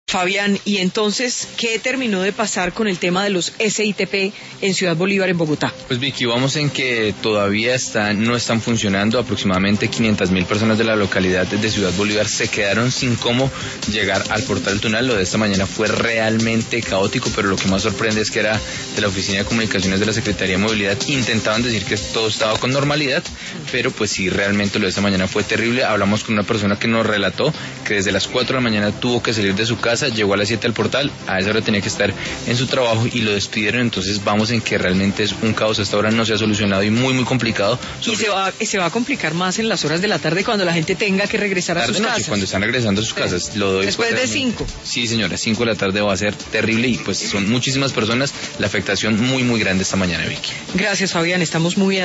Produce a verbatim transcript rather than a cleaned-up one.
Fabián, y entonces, ¿qué terminó de pasar con el tema de los S I T P en Ciudad Bolívar, en Bogotá? Pues Vicky, vamos en que todavía están, no están funcionando. Aproximadamente quinientas mil personas de la localidad de Ciudad Bolívar se quedaron sin cómo llegar al portal tunal. Lo de esta mañana fue realmente caótico, pero lo que más sorprende es que era de la Oficina de Comunicaciones de la Secretaría de Movilidad. Intentaban decir que todo estaba con normalidad, pero pues sí, realmente lo de esta mañana fue terrible. Hablamos con una persona que nos relató que desde las cuatro de la mañana tuvo que salir de su casa, llegó a las siete al portal, a esa hora tenía que estar en su trabajo y lo despidieron. Entonces vamos en que realmente es un caos, hasta ahora no se ha solucionado y muy muy complicado. Y se va, se va a complicar más en las horas de la tarde cuando la gente tenga que regresar a sus noche, casas. Cuando están regresando a sus casas. Lo doy Después de cinco. Sí, señora, cinco de la tarde va a ser terrible y pues son muchísimas personas, la afectación muy muy grande esta mañana, Vicky. Gracias, Fabián, estamos muy